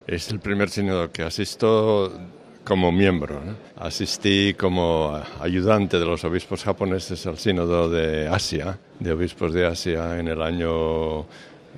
Es el primer sínodo que asisto como miembro, ¿no? Asistí como ayudante de los obispos japoneses al sínodo de Asia, de obispos de Asia, en el año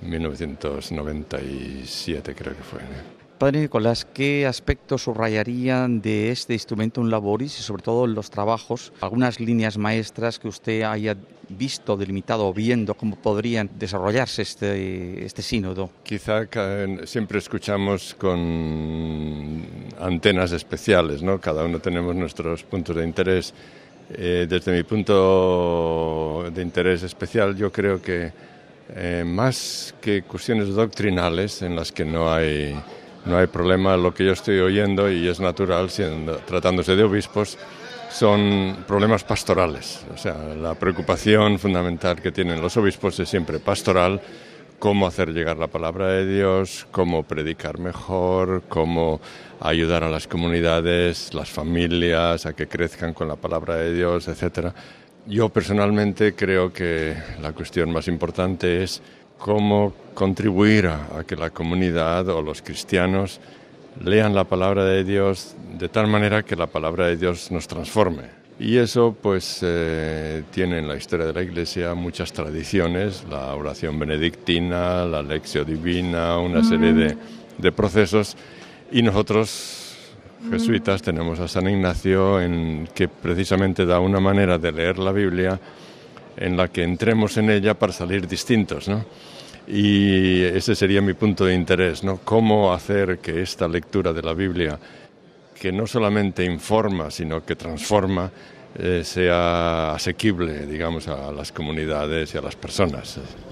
1997, creo que fue, ¿no? Padre Nicolás, ¿qué aspectos subrayarían de este Instrumentum Laboris y sobre todo en los trabajos? Algunas líneas maestras que usted haya visto, delimitado o viendo cómo podrían desarrollarse este sínodo. Quizá siempre escuchamos con antenas especiales, ¿no? Cada uno tenemos nuestros puntos de interés. Desde mi punto de interés especial, yo creo que más que cuestiones doctrinales en las que no hay problema, lo que yo estoy oyendo, y es natural tratándose de obispos, son problemas pastorales. O sea, la preocupación fundamental que tienen los obispos es siempre pastoral: cómo hacer llegar la palabra de Dios, cómo predicar mejor, cómo ayudar a las comunidades, las familias a que crezcan con la palabra de Dios, etcétera. Yo personalmente creo que la cuestión más importante es cómo contribuir a que la comunidad o los cristianos lean la palabra de Dios de tal manera que la palabra de Dios nos transforme. Y eso pues tiene en la historia de la Iglesia muchas tradiciones: la oración benedictina, la Lectio Divina, una serie de procesos. Y nosotros, jesuitas, tenemos a San Ignacio, que precisamente da una manera de leer la Biblia en la que entremos en ella para salir distintos, ¿no? Y ese sería mi punto de interés, ¿no? Cómo hacer que esta lectura de la Biblia, que no solamente informa, sino que transforma, sea asequible, digamos, a las comunidades y a las personas.